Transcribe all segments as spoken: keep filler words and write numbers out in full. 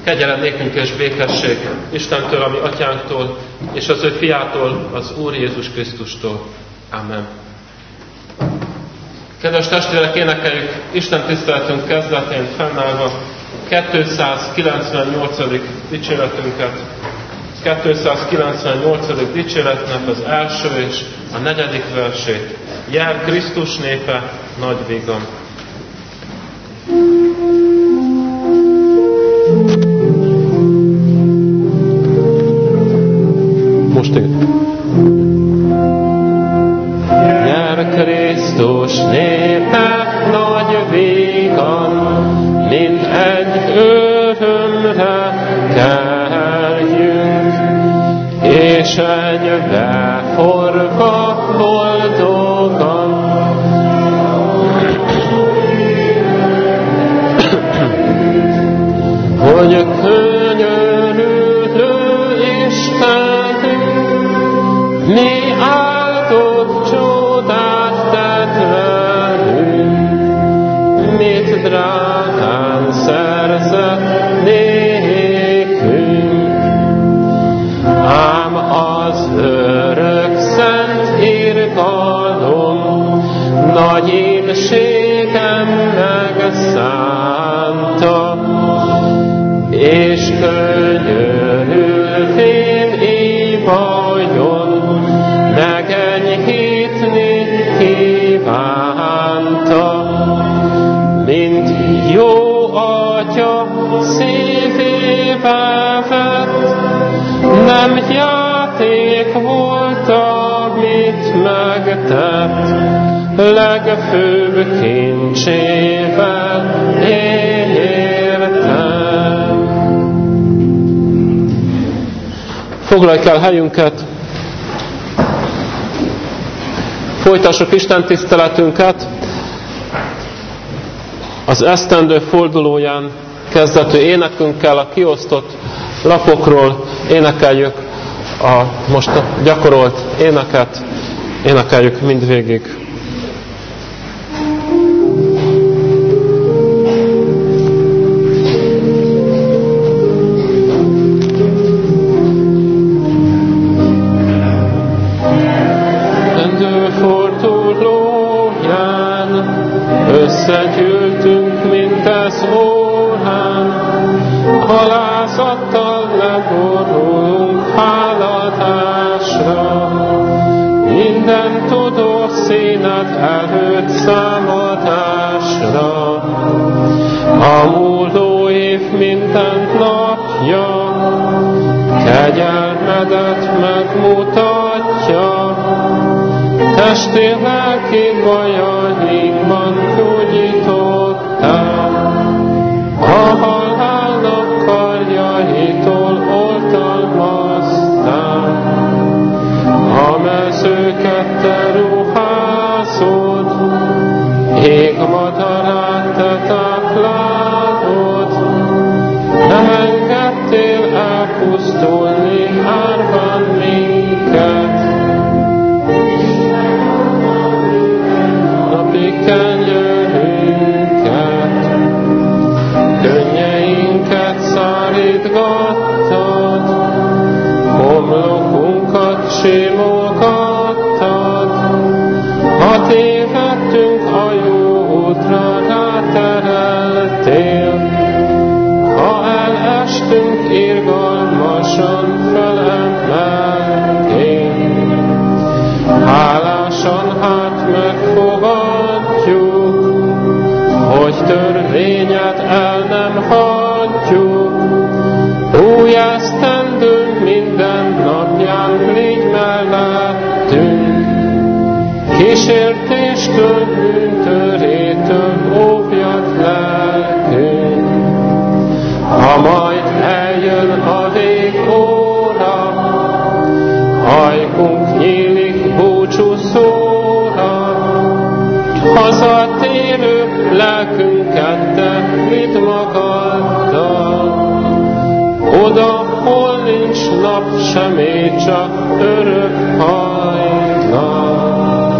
Kegyelem nékünk és békesség Istentől, ami Atyánktól, és az ő fiától, az Úr Jézus Krisztustól. Amen. Kedves testvérek, énekeljük Isten tiszteletünk kezdetén fennállva kétszázkilencvennyolcadik dicséretünket. kétszázkilencvennyolcadik dicséretnek az első és a negyedik versét. Jel Krisztus népe nagy vigam. Most igen. Jel Krisztus népe nagy vigam, mint egy örömre keljünk, és egybe forga boldogan. Hogy könyörülő Istenünk, mi áldott csodát tett velünk, mit drágán szerzett nékünk. Ám az örök szent irgalom nagy ínségem megszánta, és könyörülvén így vajon megenyhítni kívánta, mint jó atya szívébe vett, nem játék volt, amit megtett, legfőbb kincsével értem. Foglaljuk el helyünket, folytassuk Isten tiszteletünket. Az esztendő fordulóján kezdetű énekünkkel a kiosztott lapokról énekeljük a most gyakorolt éneket, énekeljük mindvégig. Összegyűltünk, mint ez órán, halázattal leborulunk háladásra. Minden tudó színed előtt számadásra. A múló év minden napja kegyelmedet megmutatja. Testi lelki bajainkban gyógyítottál, a halálnak karjaitól oltalmaztál. A mezőket te ruházod, ég madarát te táplálod, nem engedtél elpusztulni árván minket. Kenyerünket, könnyeinket szárítgattad, homlokunkat simogattad, ha tévedtünk a jó útra rátereltél, ha elestünk irgalmasan felemeltél. Hálásan hát megfogadjuk, hogy törvényed el nem hagyjuk. Új esztendőnk minden napján légy mellettünk, kísértéstől, bűntörétől óvjad lelkünk. Ha majd eljön a végóra, ajkunk nyílik búcsúszóra, hazatérő lelkünket te vidd magaddal. Oda, hol nincs nap semmi, csak örök hajnal.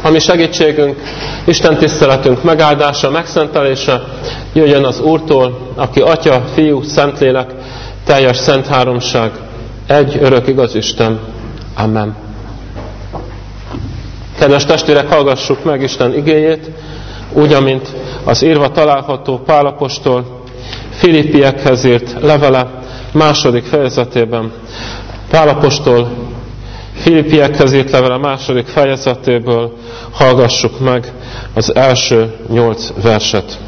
ami segítségünk, Isten tiszteletünk megáldása, megszentelése jöjjön az Úrtól, aki Atya, Fiú, Szentlélek, teljes szent háromság, egy örök igaz Isten. Amen. Kedves testvérek, hallgassuk meg Isten igéjét, úgy, amint az írva található Pál apostol Filippiekhez írt levele második fejezetében. Pál apostol Filippiekhez írt levele második fejezetéből hallgassuk meg az első nyolc verset.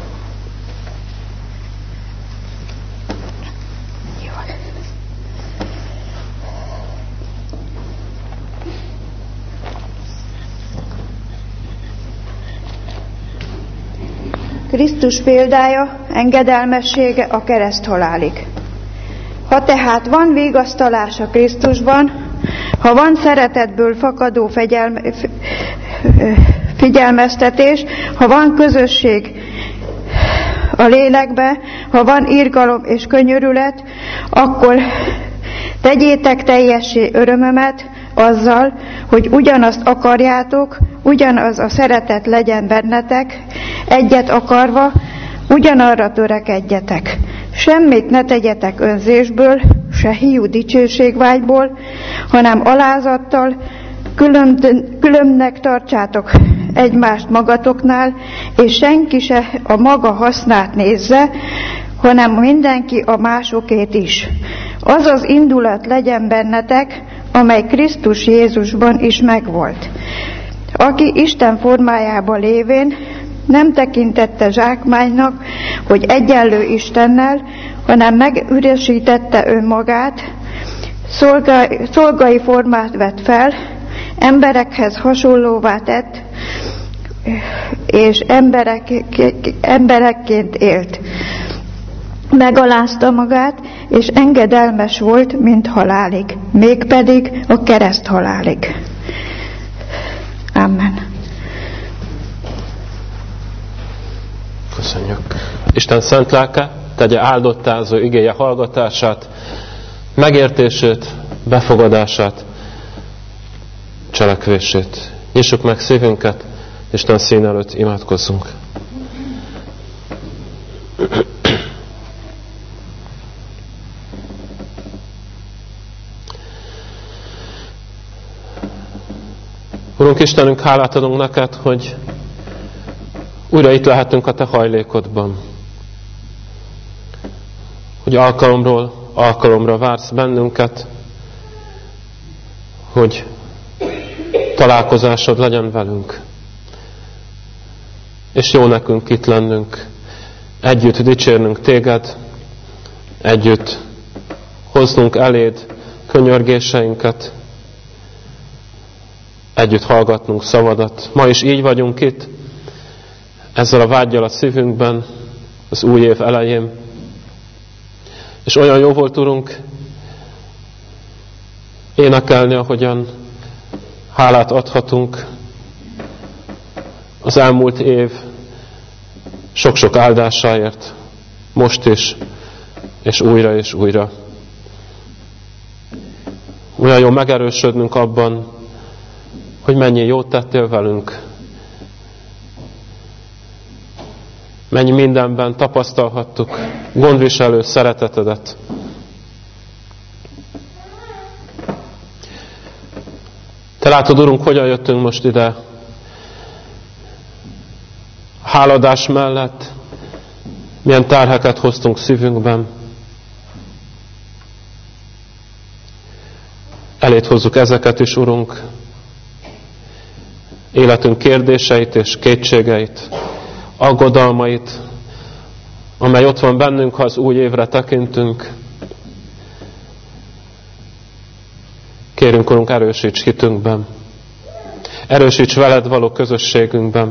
Krisztus példája, engedelmessége a kereszthalálig. Ha tehát van vigasztalás a Krisztusban, ha van szeretetből fakadó fegyelme, figyelmeztetés, ha van közösség a lélekbe, ha van irgalom és könyörület, akkor tegyétek teljessé örömömet azzal, hogy ugyanazt akarjátok, ugyanaz a szeretet legyen bennetek, egyet akarva, ugyanarra törekedjetek. Semmit ne tegyetek önzésből, se hiú dicsőségvágyból, hanem alázattal, külön, különnek tartsátok egymást magatoknál, és senki se a maga hasznát nézze, hanem mindenki a másokét is. Az az indulat legyen bennetek, amely Krisztus Jézusban is megvolt, aki Isten formájában lévén nem tekintette zsákmánynak, hogy egyenlő Istennel, hanem megüresítette önmagát, szolgai, szolgai formát vett fel, emberekhez hasonlóvá tett, és emberek, emberekként élt. Megalázta magát, és engedelmes volt, mint halálig, mégpedig a kereszt halálig. Amen. Köszönjük. Isten szent lelke tegye áldottá az ő igéje hallgatását, megértését, befogadását, cselekvését. Nyissuk meg szívünket, Isten szín előtt imádkozzunk. Urunk Istenünk, hálát adunk neked, hogy újra itt lehetünk a te hajlékodban. Hogy alkalomról alkalomra vársz bennünket, hogy találkozásod legyen velünk. És jó nekünk itt lennünk, együtt dicsérnünk téged, együtt hoznunk eléd könyörgéseinket, együtt hallgatnunk szavadat. Ma is így vagyunk itt, ezzel a vággyal a szívünkben, az új év elején. És olyan jó volt, Urunk, énekelni, ahogyan hálát adhatunk az elmúlt év sok-sok áldásáért, most is, és újra és újra. Olyan jó megerősödnünk abban, hogy mennyi jót tettél velünk, mennyi mindenben tapasztalhattuk gondviselő szeretetedet. Te látod, Urunk, hogyan jöttünk most ide. Háladás mellett milyen terheket hoztunk szívünkben. Eléd hozzuk ezeket is, Urunk, életünk kérdéseit és kétségeit, aggodalmait, amely ott van bennünk, ha az új évre tekintünk. Kérünk, Urunk, erősíts hitünkben, erősíts veled való közösségünkben.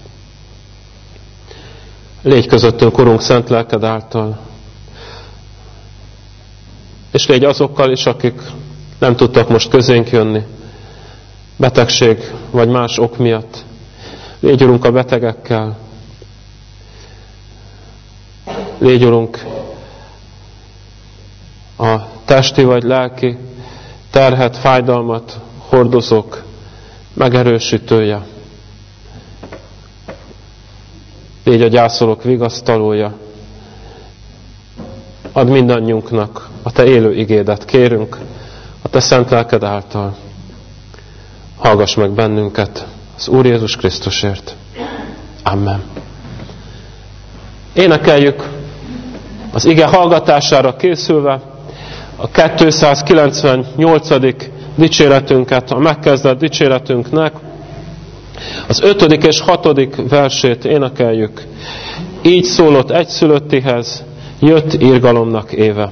Légy közöttünk, Urunk, szent lelked által. És légy azokkal is, akik nem tudtak most közénk jönni, betegség vagy más ok miatt. Légy, Urunk, a betegekkel. Légy, Urunk, a testi vagy lelki terhet, fájdalmat hordozók megerősítője. így a gyászolók vigasztalója. Add mindannyiunknak a Te élő igédet, kérünk, a Te szent lelked által. Hallgass meg bennünket az Úr Jézus Krisztusért. Amen. Énekeljük az ige hallgatására készülve a kétszázkilencvennyolcadik dicséretünket, a megkezdett dicséretünknek az ötödik és hatodik versét énekeljük. Így szólott egyszülöttihez, jött irgalomnak éve.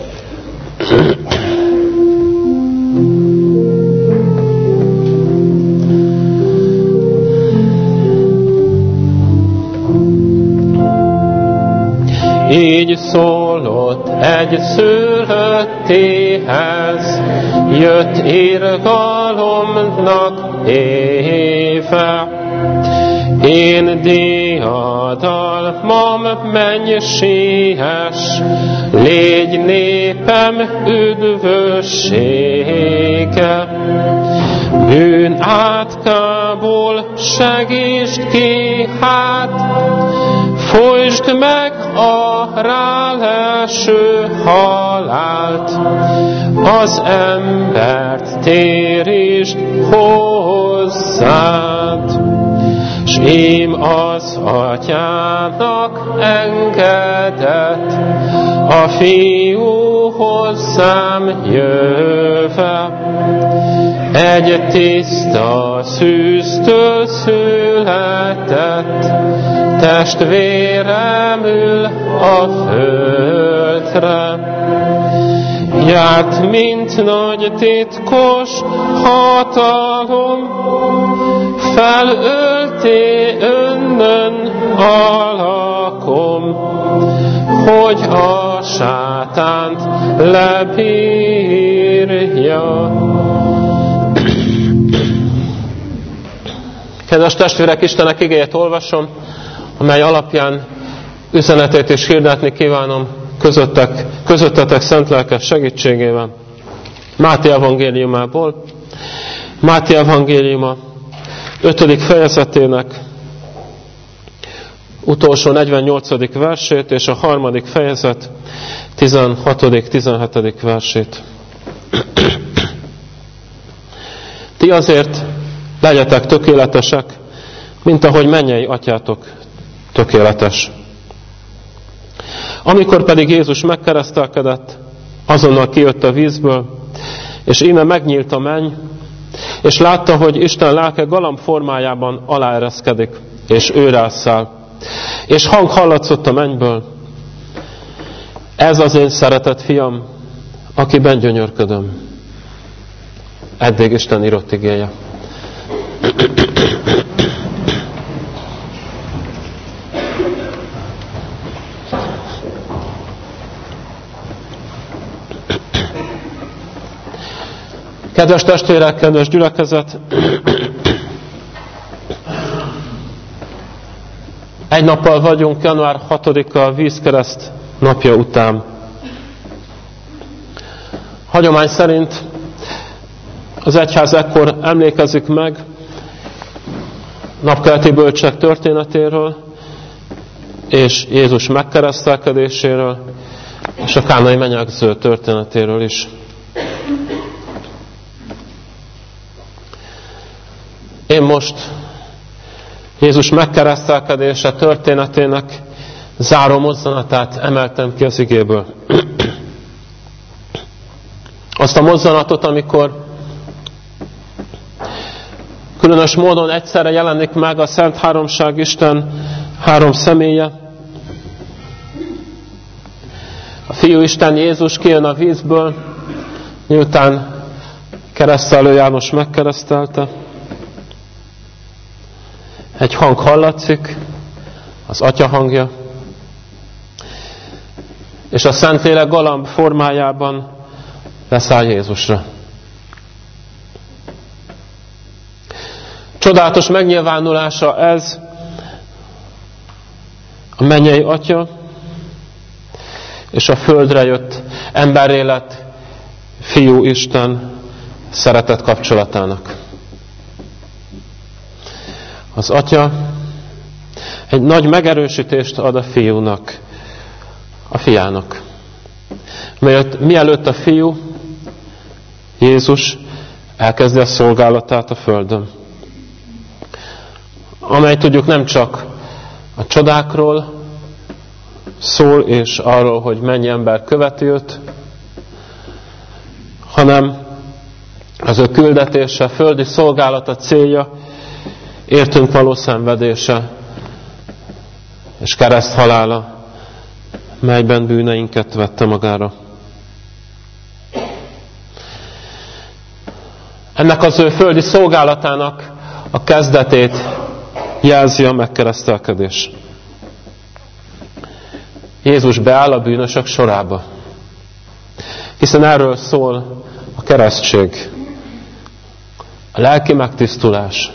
Így szólott egy szülöttihez, jött irgalomnak éve. Én diadalmam menj siess, légy népem üdvössége. Bűn átkából segítsd ki hát, folytsd meg a ráleső halált, az embert térítsd hozzád. S ím az atyának engedett, a fiú hozzám jöve. Egy tiszta szűztől született, testvérem ül a földre. Járt, mint nagy titkos hatalom, felölté önnön alakom, hogy a sátánt lebírja. Kedves testvérek, Istenek igéjét olvasom, amely alapján üzenetét is hirdetni kívánom közöttek, közöttetek szent lelkes segítségével. Máté evangéliumából, Máté evangéliuma ötödik fejezetének utolsó negyvennyolcadik versét, és a harmadik fejezet tizenhatodik tizenhetedik versét. Ti azért legyetek tökéletesek, mint ahogy mennyei atyátok tökéletes. Amikor pedig Jézus megkeresztelkedett, azonnal kijött a vízből, és íme megnyílt a menny, és látta, hogy Isten lelke galamb formájában aláereszkedik, és ő rászáll. És hang hallatszott a mennyből: ez az én szeretett fiam, akiben gyönyörködöm. Eddig Isten írott igéje. Kedves testvérek, kedves gyülekezet! Egy nappal vagyunk január hatodika a vízkereszt napja után. Hagyomány szerint az egyház ekkor emlékezik meg napkeleti bölcsek történetéről, és Jézus megkeresztelkedéséről, és a kánai menyegző történetéről is. Én most Jézus megkeresztelkedése történetének záró mozzanatát emeltem ki az igéből. Azt a mozzanatot, amikor különös módon egyszerre jelenik meg a Szent Háromság Isten három személye. A Fiú Isten Jézus kijön a vízből, miután keresztelő János megkeresztelte. Egy hang hallatszik, az Atya hangja, és a Szentlélek galamb formájában leszáll Jézusra. Csodálatos megnyilvánulása ez a mennyei Atya és a földre jött emberré lett Fiú Isten szeretet kapcsolatának. Az Atya egy nagy megerősítést ad a fiúnak, a fiának. Mert mielőtt a fiú, Jézus elkezdi a szolgálatát a földön. Amely tudjuk nem csak a csodákról szól, és arról, hogy mennyi ember követi őt, hanem az ő küldetése, földi szolgálata célja, értünk való szenvedése és kereszt halála, melyben bűneinket vette magára. Ennek az ő földi szolgálatának a kezdetét jelzi a megkeresztelkedés. Jézus beáll a bűnösök sorába. Hiszen erről szól a keresztség. A lelki megtisztulás.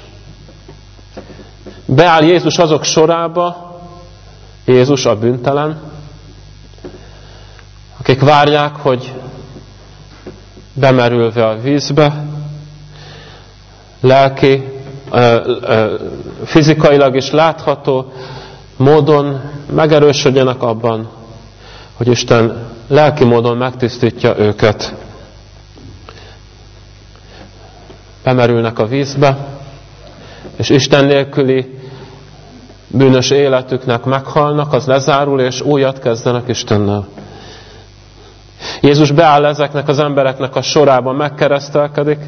Beáll Jézus azok sorába, Jézus a bűntelen, akik várják, hogy bemerülve a vízbe, lelki, fizikailag is látható módon megerősödjenek abban, hogy Isten lelki módon megtisztítja őket. Bemerülnek a vízbe, és Isten nélküli bűnös életüknek meghalnak, az lezárul, és újat kezdenek Istennel. Jézus beáll ezeknek az embereknek a sorába, megkeresztelkedik,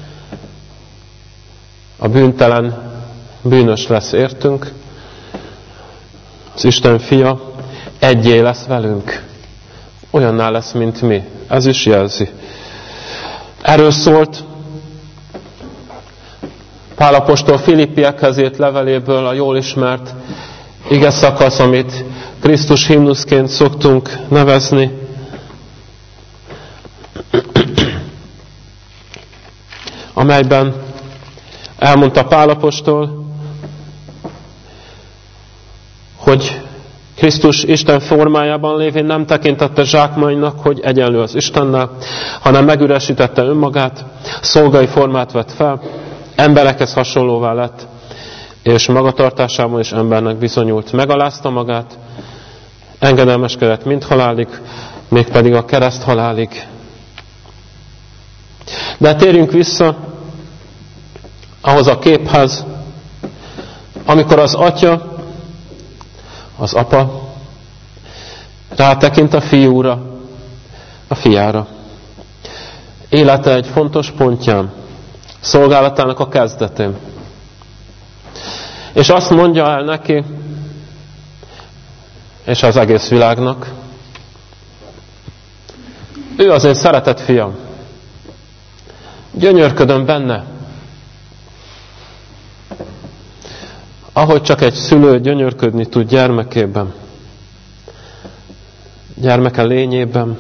a bűntelen bűnös lesz értünk, az Isten fia egyé lesz velünk. Olyanná lesz, mint mi. Ez is jelzi. Erről szólt Pál apostol Filippiekhez írt leveléből a jól ismert ige szakasz, amit Krisztus himnuszként szoktunk nevezni. Amelyben elmondta Pál apostol, hogy Krisztus Isten formájában lévén nem tekintette zsákmánynak, hogy egyenlő az Istennel, hanem megüresítette önmagát, szolgai formát vett fel, emberekhez hasonlóvá lett, és magatartásában is embernek bizonyult. Megalázta magát, engedelmeskedett mind halálig, mégpedig a kereszt halálig. De térjünk vissza ahhoz a képhez, amikor az atya, az apa rátekint a fiúra, a fiára. Élete egy fontos pontján, szolgálatának a kezdetén. És azt mondja el neki, és az egész világnak, ő az én szeretett fiam. Gyönyörködöm benne. Ahogy csak egy szülő gyönyörködni tud gyermekében, gyermeke lényében,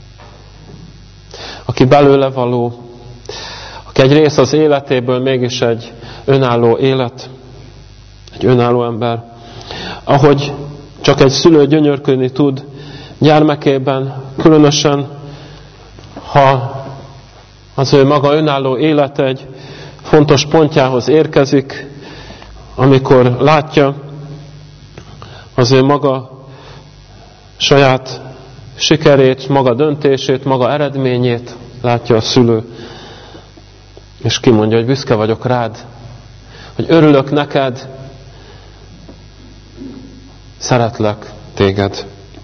aki belőle való, aki egy rész az életéből mégis egy önálló élet, egy önálló ember, ahogy csak egy szülő gyönyörködni tud gyermekében, különösen, ha az ő maga önálló élete egy fontos pontjához érkezik, amikor látja az ő maga saját sikerét, maga döntését, maga eredményét, látja a szülő, és kimondja, hogy büszke vagyok rád, hogy örülök neked, szeretlek téged.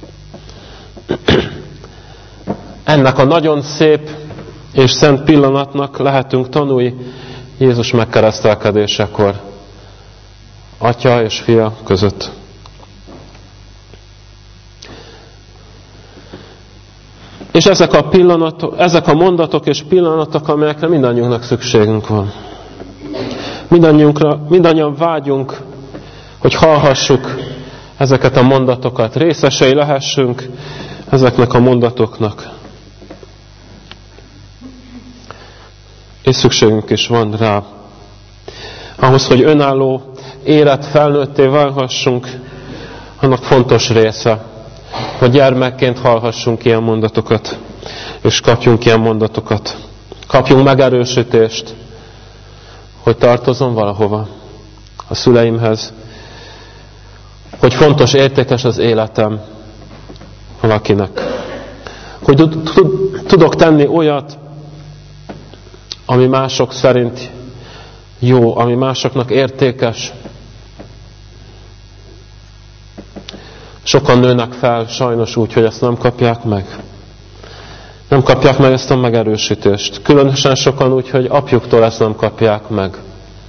Ennek a nagyon szép és szent pillanatnak lehetünk tanulni Jézus megkeresztelkedésekor, atya és fia között. És ezek a pillanatok, ezek a mondatok és pillanatok, amelyekre mindannyiunknak szükségünk van. Mindannyiunkra, mindannyian vágyunk, hogy hallhassuk ezeket a mondatokat, részesei lehessünk ezeknek a mondatoknak. És szükségünk is van rá. Ahhoz, hogy önálló élet felnőtté válhassunk, annak fontos része, hogy gyermekként hallhassunk ilyen mondatokat, és kapjunk ilyen mondatokat. Kapjunk megerősítést, hogy tartozom valahova, a szüleimhez, hogy fontos, értékes az életem valakinek. Hogy tudok tenni olyat, ami mások szerint jó, ami másoknak értékes. Sokan nőnek fel sajnos úgy, hogy ezt nem kapják meg. Nem kapják meg ezt a megerősítést. Különösen sokan úgy, hogy apjuktól ezt nem kapják meg.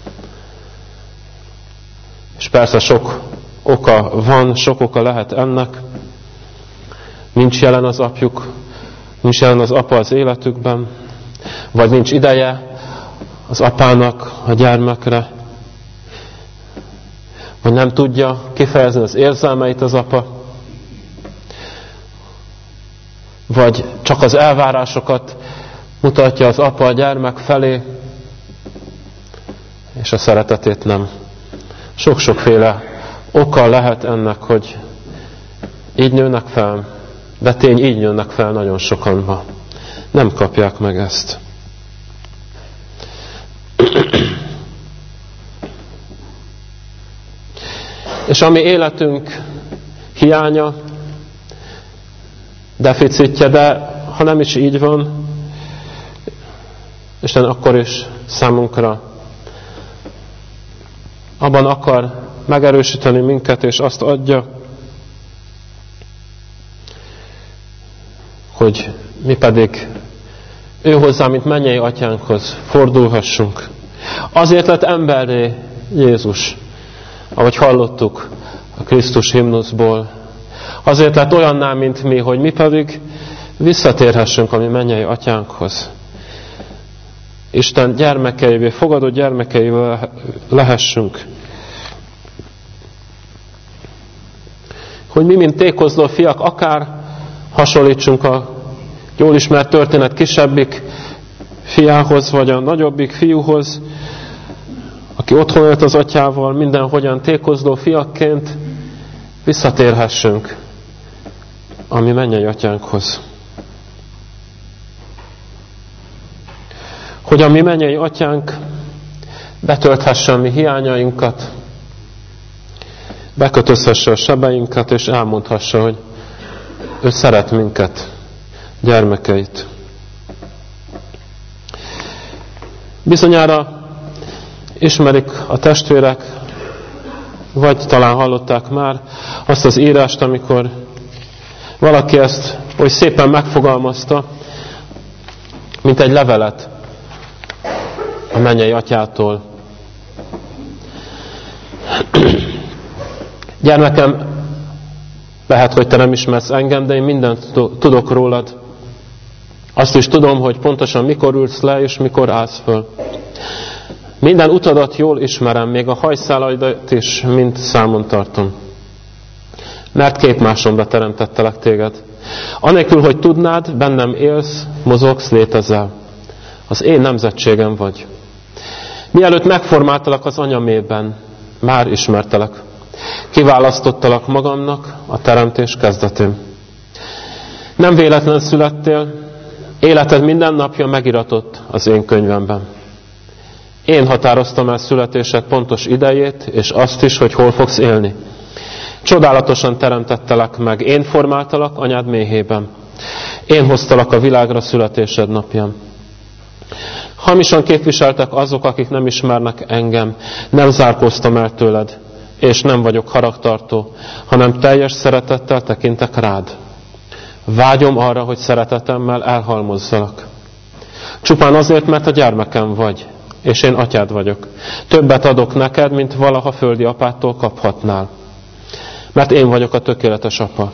És persze sok oka van, sok oka lehet ennek. Nincs jelen az apjuk, nincs jelen az apa az életükben, vagy nincs ideje az apának a gyermekre, vagy nem tudja kifejezni az érzelmeit az apa, vagy csak az elvárásokat mutatja az apa a gyermek felé, és a szeretetét nem. Sok-sokféle oka lehet ennek, hogy így nőnek fel, de tény, így nőnek fel nagyon sokan ma. Nem kapják meg ezt. És ami életünk hiánya, deficitje, de ha nem is így van, Isten akkor is számunkra abban akar megerősíteni minket, és azt adja, hogy mi pedig ő hozzá, mint mennyei atyánkhoz fordulhassunk. Azért lett emberré Jézus, ahogy hallottuk a Krisztus himnuszból. Azért lett olyanná, mint mi, hogy mi pedig visszatérhessünk a mi mennyei atyánkhoz. Isten gyermekeivé, fogadott gyermekeivel lehessünk. Hogy mi, mint tékozló fiak, akár hasonlítsunk a jól ismert történet kisebbik fiához, vagy a nagyobbik fiúhoz, aki otthon élt az atyával, mindenhogyan tékozló fiakként visszatérhessünk a mi mennyei atyánkhoz. Hogy a mi mennyei atyánk betölthesse a mi hiányainkat, bekötözhesse a sebeinket, és elmondhassa, hogy ő szeret minket, gyermekeit. Bizonyára ismerik a testvérek, vagy talán hallották már azt az írást, amikor valaki ezt oly szépen megfogalmazta, mint egy levelet a mennyei atyától. Gyermekem, lehet, hogy te nem ismersz engem, de én mindent tudok rólad. Azt is tudom, hogy pontosan mikor ülsz le, és mikor állsz föl. Minden utadat jól ismerem, még a hajszálaidat is mind számon tartom. Mert képmásomra teremtettelek téged. Anélkül, hogy tudnád, bennem élsz, mozogsz, létezel. Az én nemzetségem vagy. Mielőtt megformáltalak az anyamében, már ismertelek. Kiválasztottalak magamnak a teremtés kezdetén. Nem véletlen születtél, életed minden napja megiratott az én könyvemben. Én határoztam el születésed pontos idejét, és azt is, hogy hol fogsz élni. Csodálatosan teremtettelek meg, én formáltalak anyád méhében. Én hoztalak a világra születésed napján. Hamisan képviseltek azok, akik nem ismernek engem, nem zárkóztam el tőled, és nem vagyok haragtartó, hanem teljes szeretettel tekintek rád. Vágyom arra, hogy szeretetemmel elhalmozzalak. Csupán azért, mert a gyermekem vagy, és én atyád vagyok. Többet adok neked, mint valaha földi apától kaphatnál. Mert én vagyok a tökéletes apa.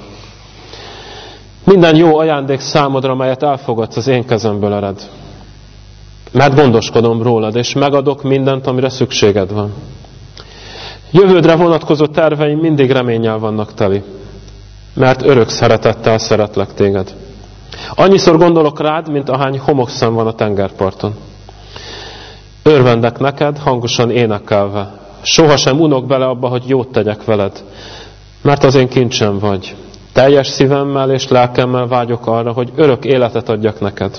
Minden jó ajándék számodra, melyet elfogadsz, az én kezemből ered. Mert gondoskodom rólad, és megadok mindent, amire szükséged van. Jövődre vonatkozó terveim mindig reménnyel vannak teli. Mert örök szeretettel szeretlek téged. Annyiszor gondolok rád, mint ahány homokszem van a tengerparton. Örvendek neked, hangosan énekelve. Sohasem unok bele abba, hogy jót tegyek veled. Mert az én kincsem vagy. Teljes szívemmel és lelkemmel vágyok arra, hogy örök életet adjak neked.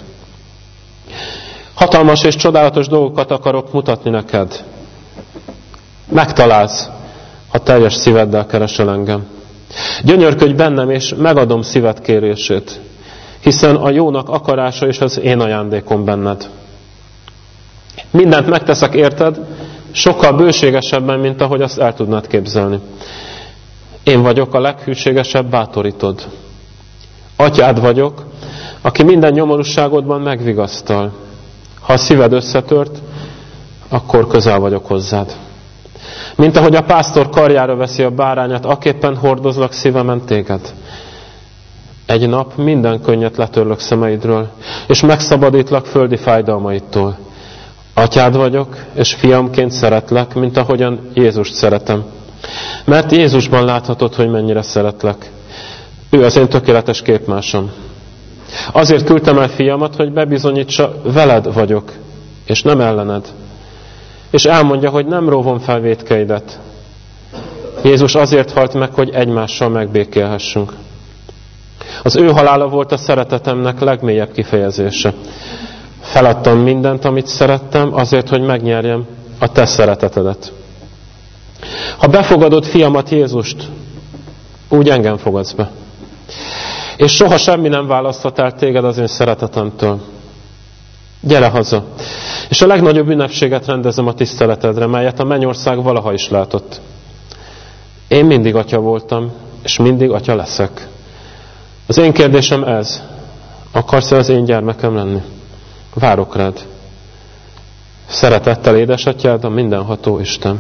Hatalmas és csodálatos dolgokat akarok mutatni neked. Megtalálsz, ha teljes szíveddel keresel engem. Gyönyörködj bennem, és megadom szíved kérését, hiszen a jónak akarása és az én ajándékom benned. Mindent megteszek érted, sokkal bőségesebben, mint ahogy azt el tudnád képzelni. Én vagyok a leghűségesebb bátorítod. Atyád vagyok, aki minden nyomorúságodban megvigasztal. Ha a szíved összetört, akkor közel vagyok hozzád. Mint ahogy a pásztor karjára veszi a bárányát, aképpen hordozlak szívemen téged. Egy nap minden könnyet letörlök szemeidről, és megszabadítlak földi fájdalmaitól. Atyád vagyok, és fiamként szeretlek, mint ahogyan Jézust szeretem. Mert Jézusban láthatod, hogy mennyire szeretlek. Ő az én tökéletes képmásom. Azért küldtem el fiamat, hogy bebizonyítsa, veled vagyok, és nem ellened. És elmondja, hogy nem róvom fel vétkeidet. Jézus azért halt meg, hogy egymással megbékélhessünk. Az ő halála volt a szeretetemnek legmélyebb kifejezése. Feladtam mindent, amit szerettem, azért, hogy megnyerjem a te szeretetedet. Ha befogadod fiamat, Jézust, úgy engem fogadsz be. És soha semmi nem választhat el téged az én szeretetemtől. Gyere haza! És a legnagyobb ünnepséget rendezem a tiszteletedre, melyet a mennyország valaha is látott. Én mindig atya voltam, és mindig atya leszek. Az én kérdésem ez. Akarsz-e az én gyermekem lenni? Várok rád. Szeretettel édesatyád, a mindenható Isten.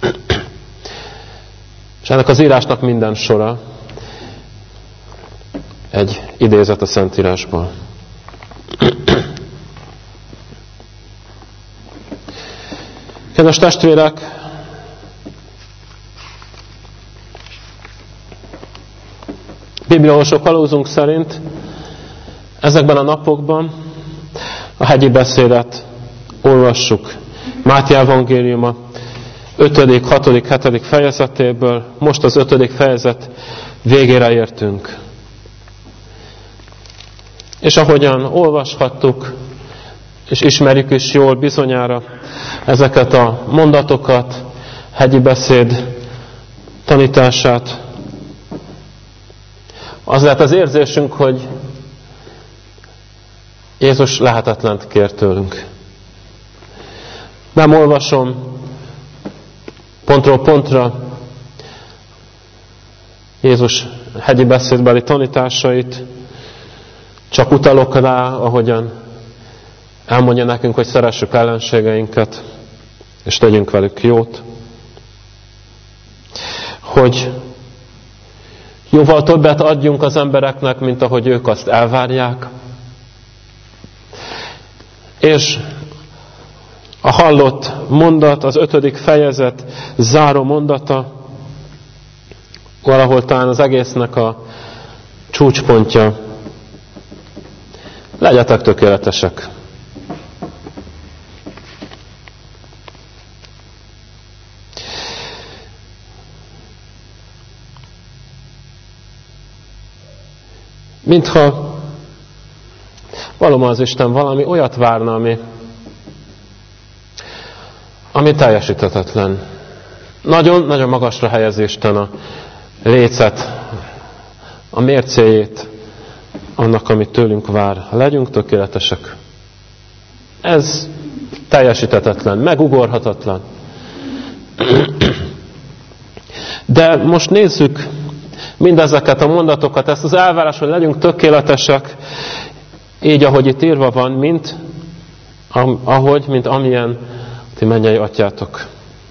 És ennek az írásnak minden sora egy idézet a Szentírásból. Kedves testvérek, bibliaolvasó kalózunk szerint ezekben a napokban a hegyi beszédet olvassuk. Máté evangéliuma ötödik, hatodik, hetedik fejezetéből, most az ötödik fejezet végére értünk. És ahogyan olvashattuk, és ismerjük is jól bizonyára ezeket a mondatokat, hegyi beszéd tanítását, az lett az érzésünk, hogy Jézus lehetetlent kér tőlünk. Nem olvasom pontról pontra Jézus hegyi beszédbeli tanításait, csak utalok rá, ahogyan elmondja nekünk, hogy szeressük ellenségeinket, és tegyünk velük jót. Hogy jóval többet adjunk az embereknek, mint ahogy ők azt elvárják. És a hallott mondat, az ötödik fejezet záró mondata, valahol talán az egésznek a csúcspontja. Legyetek tökéletesek. Mintha valóban az Isten valami olyat várna, ami, ami teljesíthetetlen. Nagyon-nagyon magasra helyez Isten a lécet, a mércéjét annak, amit tőlünk vár. Legyünk tökéletesek. Ez teljesíthetetlen, megugorhatatlan. De most nézzük mindezeket a mondatokat, ezt az elvárás, hogy legyünk tökéletesek, így, ahogy itt írva van, mint ahogy, mint amilyen ti mennyei atyátok.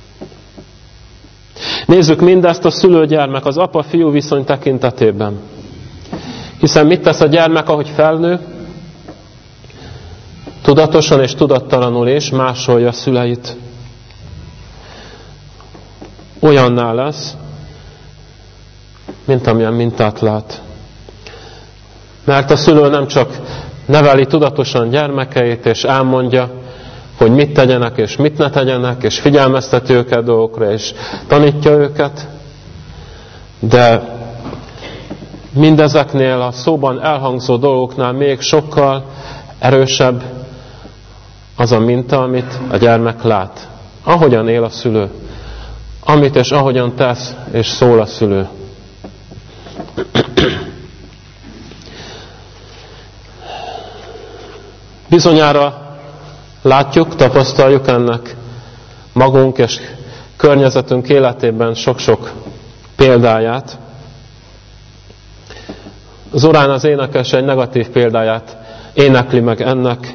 Nézzük mindezt a szülő-gyermek, az apa-fiú viszony tekintetében. Hiszen mit tesz a gyermek, ahogy felnő? Tudatosan és tudattalanul is másolja a szüleit. Olyanná lesz, mint amilyen mintát lát. Mert a szülő nem csak neveli tudatosan gyermekeit, és elmondja, hogy mit tegyenek, és mit ne tegyenek, és figyelmezteti őket dolgokra, és tanítja őket, de mindezeknél a szóban elhangzó dolgoknál még sokkal erősebb az a minta, amit a gyermek lát. Ahogyan él a szülő. amit és ahogyan tesz és szól a szülő. Bizonyára látjuk, tapasztaljuk ennek magunk és környezetünk életében sok-sok példáját. Zorán az énekes egy negatív példáját énekli meg ennek.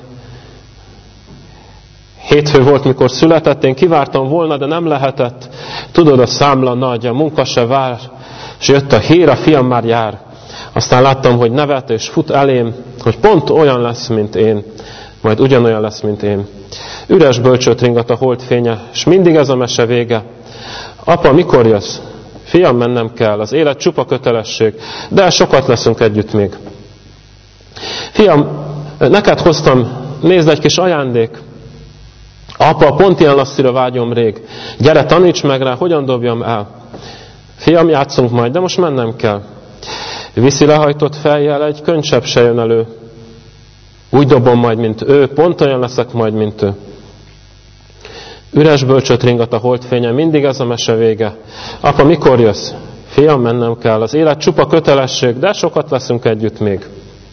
Hétfő volt, mikor született, én kivártam volna, de nem lehetett. Tudod, a számla nagy, a munka se vár, és jött a hír, a fiam már jár. Aztán láttam, hogy nevet és fut elém, hogy pont olyan lesz, mint én, majd ugyanolyan lesz, mint én. Üres bölcsőt ringat a holdfénye, és mindig ez a mese vége. Apa, mikor jössz? Fiam, mennem kell, az élet csupa kötelesség, de sokat leszünk együtt még. Fiam, neked hoztam, nézd, egy kis ajándék. Apa, pont ilyen lasszira vágyom rég. Gyere, taníts meg rá, hogyan dobjam el. Fiam, játszunk majd, de most mennem kell. Viszi lehajtott fejjel, egy könycsepp se jön elő. Úgy dobom majd, mint ő, pont olyan leszek majd, mint ő. Üres bölcsöt ringat a holdfényen, mindig ez a mese vége. Apa, mikor jössz? Fiam, mennem kell, az élet csupa kötelesség, de sokat leszünk együtt még.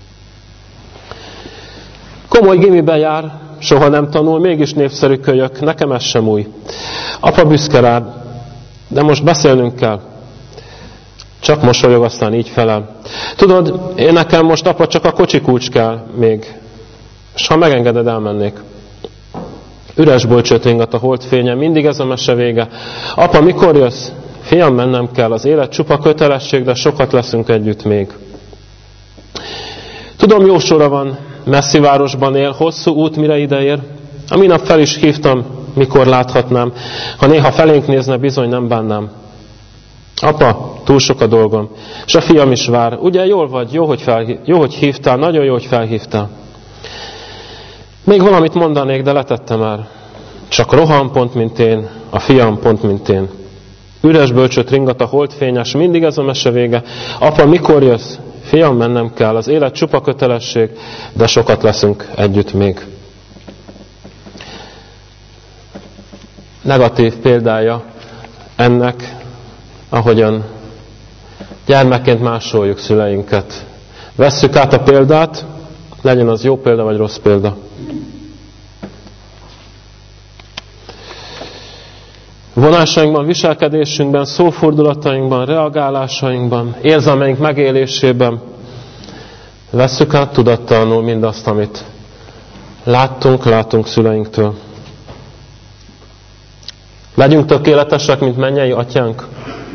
Komoly gimiben jár, soha nem tanul, mégis népszerű kölyök, nekem ez sem új. Apa büszke rád, de most beszélnünk kell. Csak mosolyog, aztán így felel. Tudod, én nekem most, apa, csak a kocsi kulcs kell még, és ha megengeded, elmennék. Üres bölcsőt ringat a holdfényen, mindig ez a mese vége. Apa, mikor jössz? Fiam, mennem kell, az élet csupa kötelesség, de sokat leszünk együtt még. Tudom, jó sora van, messzi városban él, hosszú út, mire ideér. A minap fel is hívtam, mikor láthatnám. Ha néha felénk nézne, bizony nem bánnám. Apa, túl sok a dolgom. És a fiam is vár. Ugye jól vagy, jó, hogy, felhív, jó, hogy hívtál, nagyon jó, hogy felhívtál. Még valamit mondanék, de letette már. Csak rohan pont, mint én, a fiam pont, mint én. Üres bölcsőt ringat a holdfényes, mindig ez a mese vége. Apa, mikor jössz? Fiam, mennem kell, az élet csupa kötelesség, de sokat leszünk együtt még. Negatív példája ennek, ahogyan gyermekként másoljuk szüleinket. Vesszük át a példát, legyen az jó példa vagy rossz példa. Vonásainkban, viselkedésünkben, szófordulatainkban, reagálásainkban, érzelmeink megélésében vesszük át tudattalanul mindazt, amit láttunk, látunk szüleinktől. Legyünk tökéletesek, mint mennyei atyánk.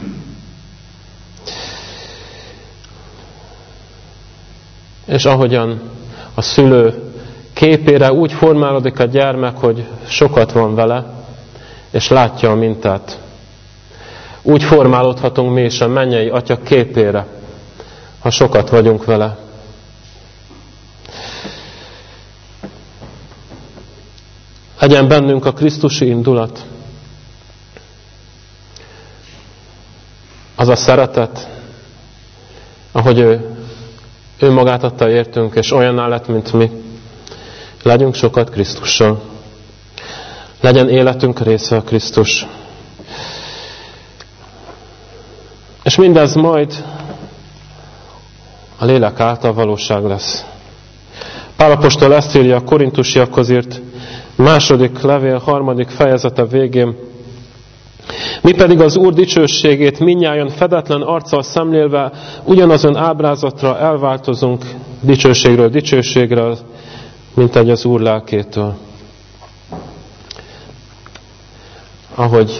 És ahogyan a szülő képére úgy formálódik a gyermek, hogy sokat van vele, és látja a mintát. Úgy formálódhatunk mi is a mennyei Atya képére, ha sokat vagyunk vele. Legyen bennünk a krisztusi indulat. Az a szeretet, ahogy ő, ő magát adta értünk, és olyanná lett, mint mi. Legyünk sokat Krisztussal. Legyen életünk része a Krisztus. És mindez majd a lélek által valóság lesz. Pál apostol ezt írja a korintusiakhoz írt második levél, harmadik fejezete végén. Mi pedig az Úr dicsőségét mindnyájan fedetlen arccal szemlélve ugyanazon ábrázatra elváltozunk dicsőségről dicsőségre, mint egy az Úr lelkétől. Ahogy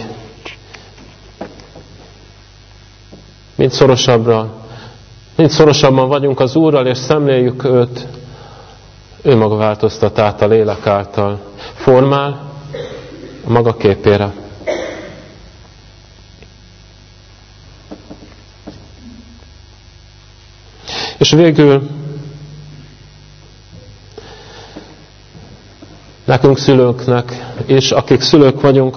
mint szorosabbra, mint szorosabban vagyunk az Úrral, és szemléljük őt, ő maga változtat át a lélek által. Formál a maga képére. És végül nekünk szülőknek, és akik szülők vagyunk,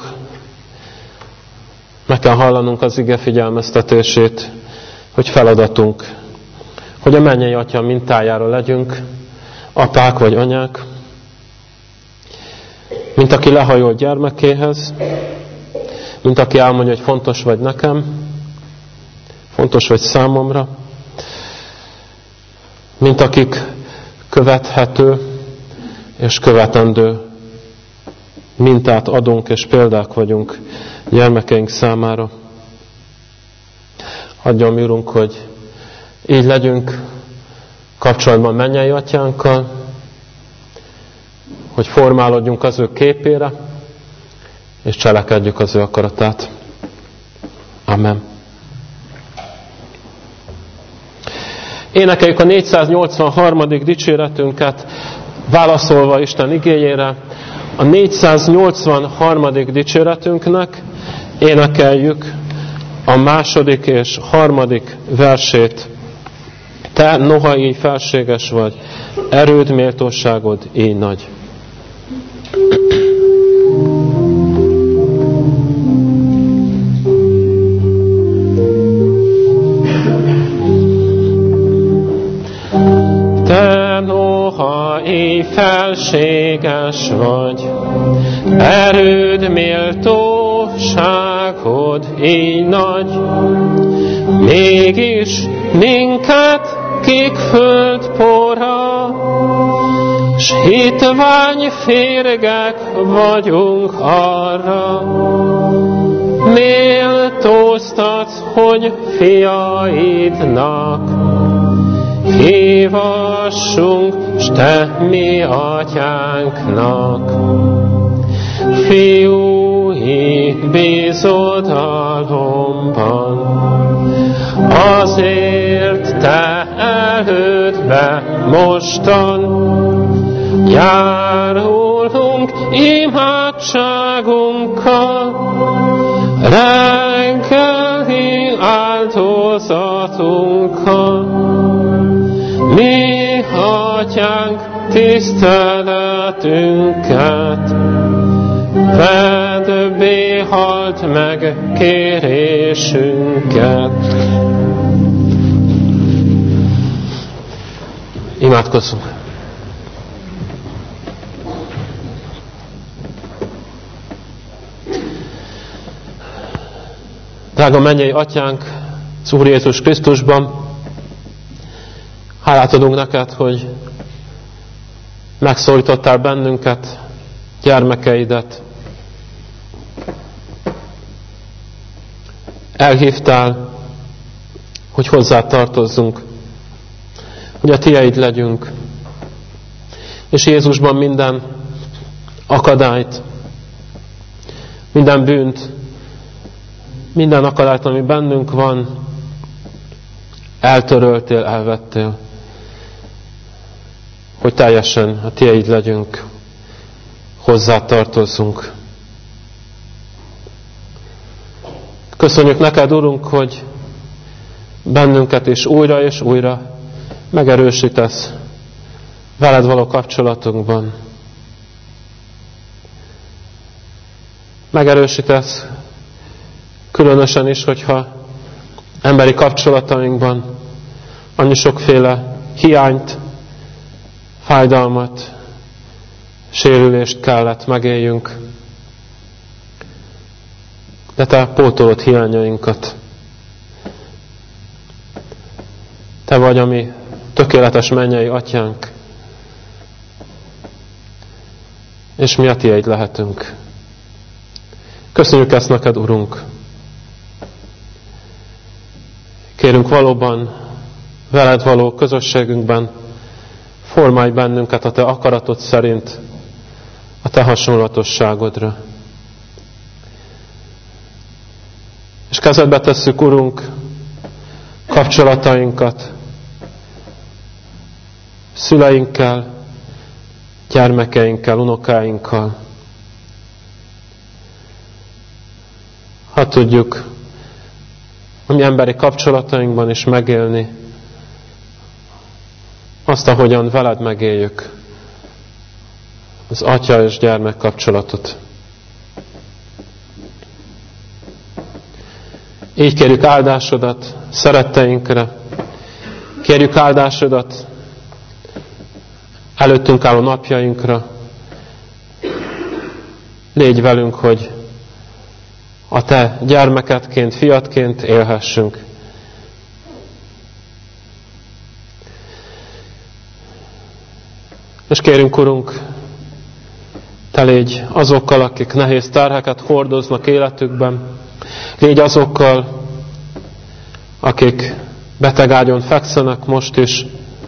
meg kell hallanunk az ige figyelmeztetését, hogy feladatunk, hogy a mennyei Atya mintájára legyünk, apák vagy anyák, mint aki lehajolt gyermekéhez, mint aki elmondja, hogy fontos vagy nekem, fontos vagy számomra, mint akik követhető és követendő mintát adunk és példák vagyunk gyermekeink számára. Adjon mi, Urunk, hogy így legyünk kapcsolatban mennyei Atyánkkal, hogy formálódjunk az ő képére, és cselekedjük az ő akaratát. Amen. Énekeljük a négyszáznyolcvanharmadik dicséretünket, válaszolva Isten igéjére. A négyszáznyolcvanharmadik dicséretünknek énekeljük a második és harmadik versét. Te, noha így felséges vagy, erőd, méltóságod így nagy. Te, noha így felséges vagy, erőd, méltóságod így nagy, mégis minket kik földpora, s hitvány férgek vagyunk arra. Méltóztatsz, hogy fiaidnak hívassunk, s te mi atyánknak. Fiúi bizodalomban, azért te elődbe mostan járulunk imádságunkkal, reggeli áldozatunkkal. Mi, Atyánk, tiszteletünket feddé halt meg kérésünket. Imádkozzunk! Drága mennyei Atyánk, az Úr Jézus Krisztusban, hálát adunk neked, hogy megszólítottál bennünket, gyermekeidet. Elhívtál, hogy hozzá tartozzunk, hogy a tieid legyünk. És Jézusban minden akadályt, minden bűnt, minden akadályt, ami bennünk van, eltöröltél, elvettél, hogy teljesen a tieid legyünk, hozzá tartozzunk. Köszönjük neked, Urunk, hogy bennünket is újra és újra megerősítesz veled való kapcsolatunkban. Megerősítesz különösen is, hogyha emberi kapcsolatainkban annyi sokféle hiányt, fájdalmat, sérülést kellett megéljünk. De te pótolod hiányainkat. Te vagy a mi tökéletes mennyei Atyánk. És mi a tieid lehetünk. Köszönjük ezt neked, Urunk. Kérünk valóban veled való közösségünkben formálj bennünket a te akaratod szerint, a te hasonlatosságodra. És kezedbe tesszük, Urunk, kapcsolatainkat szüleinkkel, gyermekeinkkel, unokáinkkal. Ha tudjuk a mi emberi kapcsolatainkban is megélni azt, ahogyan veled megéljük az atya és gyermek kapcsolatot. Így kérjük áldásodat szeretteinkre, kérjük áldásodat előttünk álló napjainkra. Légy velünk, hogy, a Te gyermekedként, fiatként élhessünk. És kérünk, Urunk, Te légy azokkal, akik nehéz terheket hordoznak életükben. Légy azokkal, akik betegágyon fekszenek most is,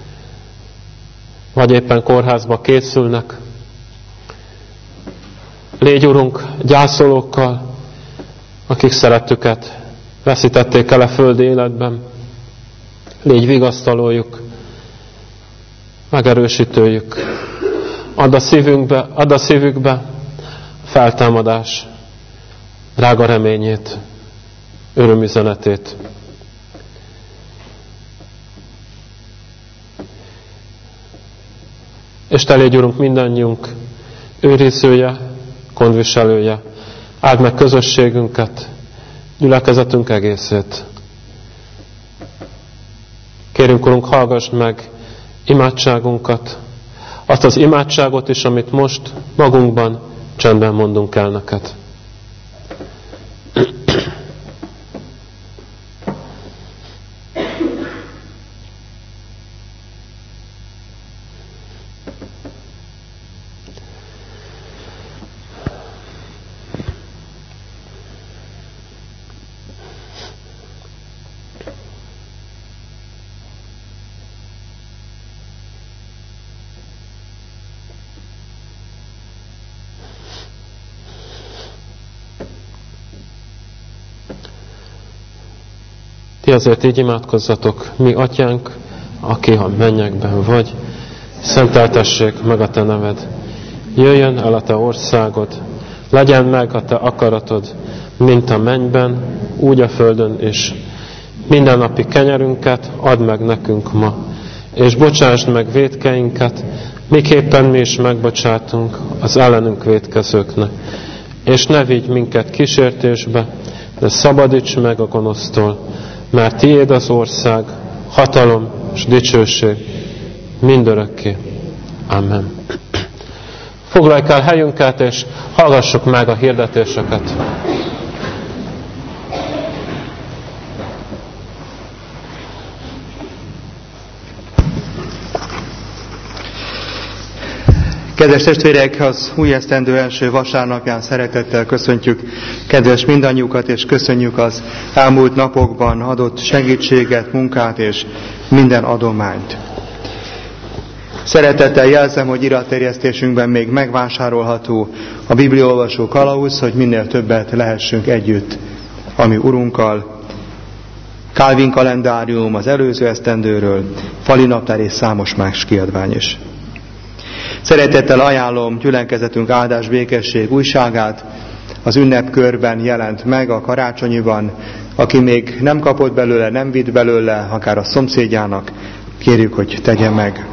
vagy éppen kórházba készülnek. Légy, Urunk, gyászolókkal, akik szerettüket veszítették el a földi életben. Légy vigasztalójuk, megerősítőjük. Add a szívünkbe, add a szívükbe feltámadás drága reményét, örömüzenetét. És Te légy, Urunk, mindannyiunk őrizője, gondviselője. Áld meg közösségünket, gyülekezetünk egészét. Kérünk, Urunk, hallgass meg imádságunkat, azt az imádságot is, amit most magunkban csendben mondunk el neked. Ti azért így imádkozzatok, mi Atyánk, aki a mennyekben vagy, szenteltessék meg a Te neved. Jöjjön el a Te országod, legyen meg a Te akaratod, mint a mennyben, úgy a földön is. Mindennapi kenyerünket add meg nekünk ma, és bocsásd meg vétkeinket, miképpen mi is megbocsátunk az ellenünk vétkezőknek. És ne vigy minket kísértésbe, de szabadíts meg a gonosztól, mert Tiéd az ország, hatalom és dicsőség mindörökké. Amen. Foglaljuk el helyünket, és hallgassuk meg a hirdetéseket. Kedves testvérek, az új esztendő első vasárnapján szeretettel köszöntjük kedves mindannyiukat, és köszönjük az elmúlt napokban adott segítséget, munkát és minden adományt. Szeretettel jelzem, hogy iratterjesztésünkben még megvásárolható a bibliaolvasó kalauz, hogy minél többet lehessünk együtt a mi Urunkkal. Calvin kalendárium az előző esztendőről, fali naptár és számos más kiadvány is. Szeretettel ajánlom gyülekezetünk áldás békesség újságát, az ünnepkörben jelent meg a karácsonyiban. Aki még nem kapott belőle, nem vitt belőle, akár a szomszédjának, kérjük, hogy tegye meg.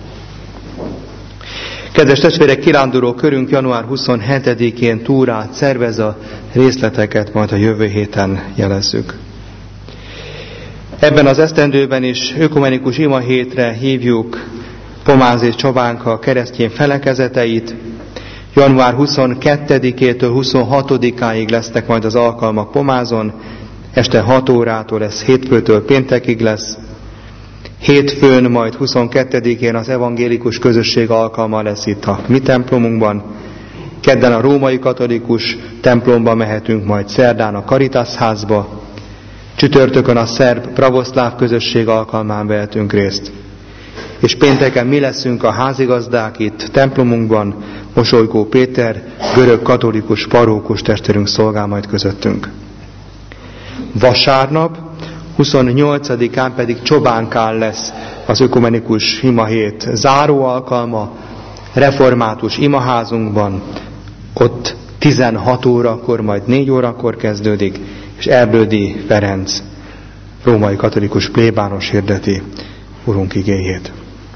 Kedves testvérek, kiránduló körünk január huszonhetedikén túrát szervez, a részleteket majd a jövő héten jelezzük. Ebben az esztendőben is ökumenikus imahétre hívjuk Pomáz és Csobánka keresztény felekezeteit. január huszonkettedikétől huszonhatodikáig lesznek majd az alkalmak Pomázon, este hat órától, ez hétfőtől péntekig lesz. Hétfőn, majd huszonkettedikén az evangélikus közösség alkalma lesz itt a mi templomunkban. Kedden a római katolikus templomba mehetünk, majd szerdán a Caritas házba. Csütörtökön a szerb pravoszláv közösség alkalmán vehetünk részt. És pénteken mi leszünk a házigazdák itt templomunkban, Mosolygó Péter, görög katolikus parókus testvérünk szolgál majd közöttünk. Vasárnap, huszonnyolcadikán pedig Csobánkán lesz az ökumenikus imahét záró alkalma, református imaházunkban, ott tizenhat órakor, majd négy órakor kezdődik, és Erdődi Ferenc, római katolikus plébános hirdeti Urunk igéjét.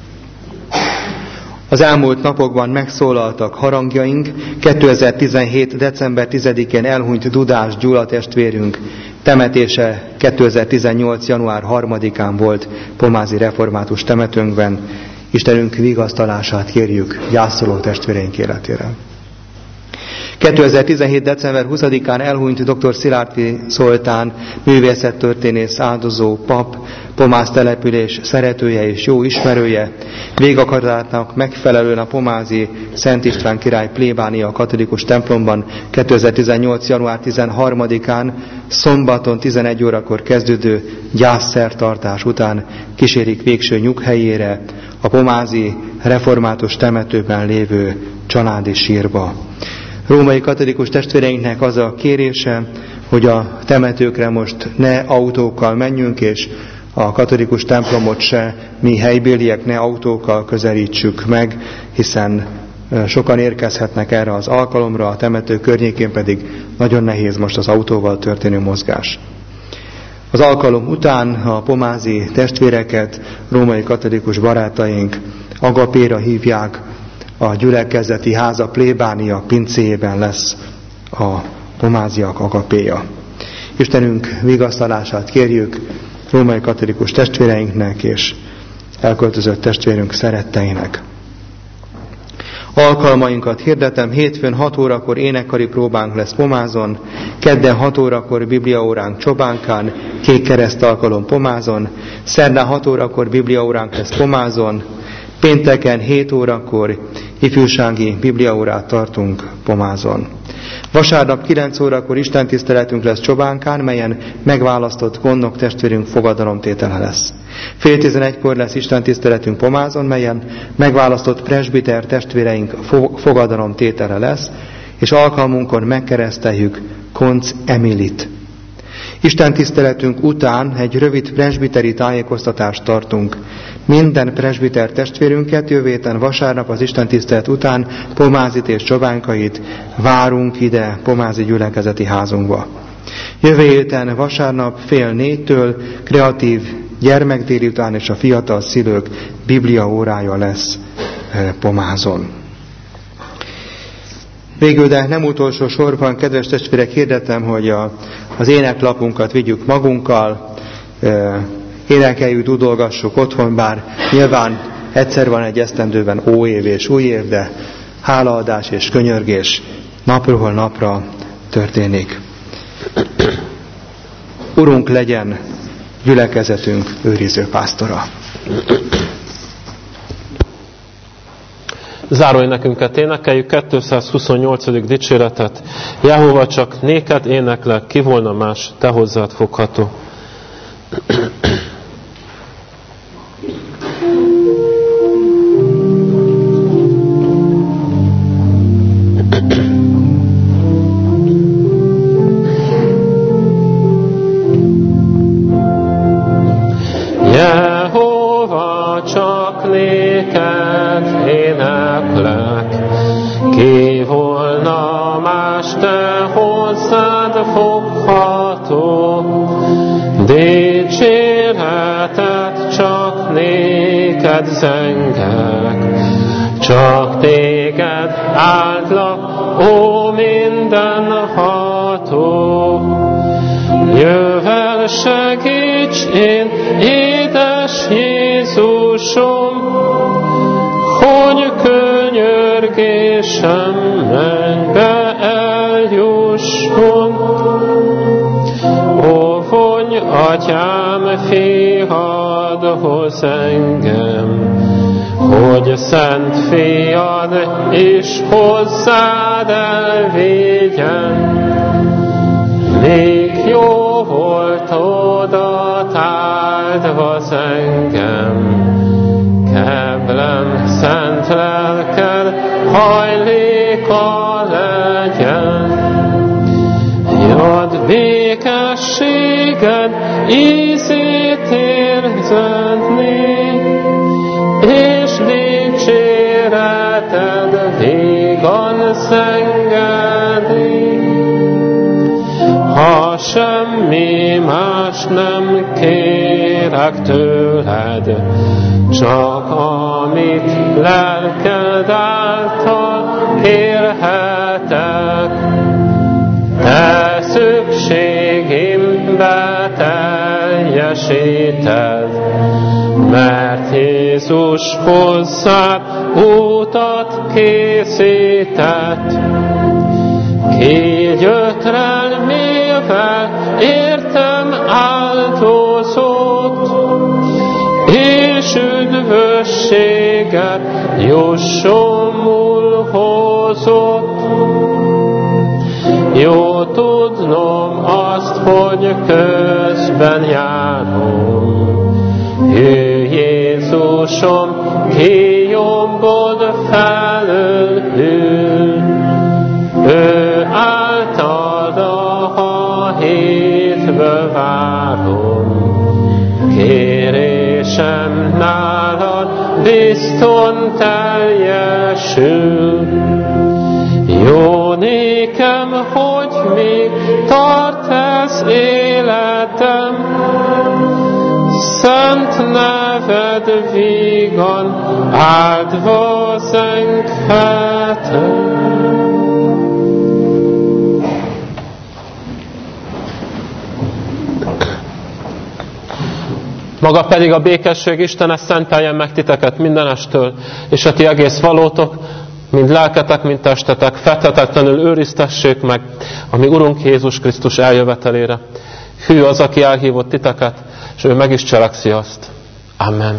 Az elmúlt napokban megszólaltak harangjaink. kétezer-tizenhét. december tizedikén elhunyt Dudás Gyula testvérünk temetése kétezer-tizennyolc. január harmadikán volt pomázi református temetőnkben. Istenünk vigasztalását kérjük gyászoló testvéreink életére. kétezer-tizenhét. december huszadikán elhunyt dr. Szilárdfi Zoltán, művészettörténész, áldozó, pap, Pomáz település szeretője és jó ismerője, végakaratnak megfelelően a pomázi Szent István király plébánia katolikus templomban kétezer-tizennyolc. január tizenharmadikán szombaton tizenegy órakor kezdődő gyászszertartás után kísérik végső nyughelyére, a pomázi református temetőben lévő családi sírba. Római katolikus testvéreinknek az a kérése, hogy a temetőkre most ne autókkal menjünk, és a katolikus templomot se mi helybéliek ne autókkal közelítsük meg, hiszen sokan érkezhetnek erre az alkalomra, a temető környékén pedig nagyon nehéz most az autóval történő mozgás. Az alkalom után a pomázi testvéreket, római katolikus barátaink agapéra hívják, a gyülekezeti háza plébánia pincéjében lesz a pomáziak agapéja. Istenünk vigasztalását kérjük római katolikus testvéreinknek és elköltözött testvérünk szeretteinek. Alkalmainkat hirdetem, hétfőn hat órakor énekkari próbánk lesz Pomázon, kedden hat órakor bibliaóránk Csobánkán, kék kereszt alkalom Pomázon, szerdán hat órakor bibliaóránk lesz Pomázon, pénteken hét órakor ifjúsági bibliaórát tartunk Pomázon. Vasárnap kilenc órakor istentiszteletünk lesz Csobánkán, melyen megválasztott gondnok testvérünk fogadalomtétele lesz. Fél tizenegykor lesz istentiszteletünk Pomázon, melyen megválasztott presbiter testvéreink fogadalomtétele lesz, és alkalmunkon megkereszteljük Koncz Emilit. Istentiszteletünk után egy rövid presbiteri tájékoztatást tartunk. Minden presbiter testvérünket jövő héten vasárnap az istentisztelet után Pomázit és Csobánkait várunk ide Pomázi gyülekezeti házunkba. Jövő héten vasárnap fél négytől kreatív gyermekdélután és a fiatal szülők biblia órája lesz Pomázon. Végül, de nem utolsó sorban, kedves testvérek, hirdetem, hogy a, az éneklapunkat vigyük magunkkal, e, énekeljük, dudolgassuk otthon, bár nyilván egyszer van egy esztendőben óév és új év, de hálaadás és könyörgés napról napra történik. Urunk legyen gyülekezetünk őriző pásztora. Zárolj nekünket, énekeljük kétszázhuszonnyolcadik dicséretet. Jehova, csak néked éneklek, ki volna más, te hozzád fogható. Jehova, csak néked éneklek, ki volna más, te hozzád fogható. Dicséretet csak néked zengek, csak téged áldlak, ó mindenható. Jövel, segíts én, édes Jézusom, hogy könyörgésem mennybe eljusson. Ó, vonj, atyám, fiadhoz engem, hogy szent fiad is hozzád elvigyen. Még jó volt oda áldvasz engem, keblem szent lelked hajléka legyen. Jad békességed ízét érzedni, és dicséreted vígan szengedni. Ha semmi más nem kérek tőled, csak amit lelked által kérhetek, te szükségimbe teljesíted, mert Jézus hozzád útat készített. Így ötrel mélvel értem áldozott, és üdvösséget jussomul hozott. Jó tudnom azt, hogy közben járom, Hű Jézusom, ki jobbod felől ül, ő általad a hétből várom, kérésem nálad bizton teljesül. Jó nékem, hogy még tart ez életem, szent neved vígan áldva zenghetem. Maga pedig a békesség Istene szenteljen meg titeket mindenestől, és a ti egész valótok, mind lelketek, mind testetek, fethetetlenül őriztessék meg a mi Urunk Jézus Krisztus eljövetelére. Hű az, aki elhívott titeket, és ő meg is cselekszi azt. Amen.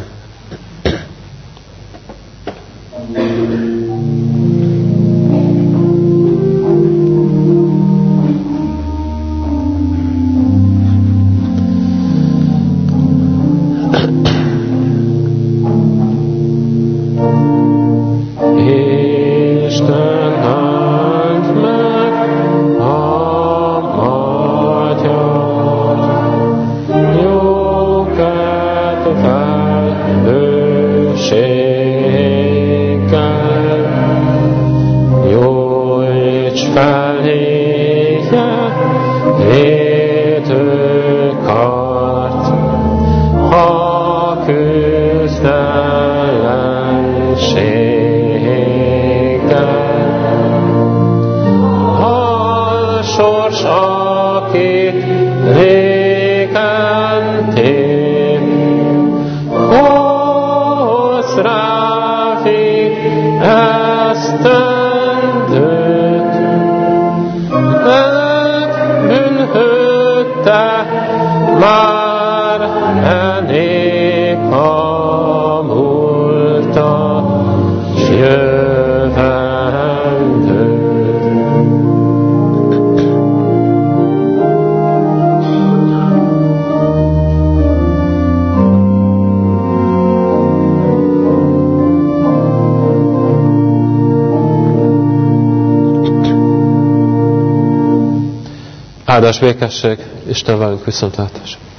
Áldás békesség, Isten velünk, viszontlátásra!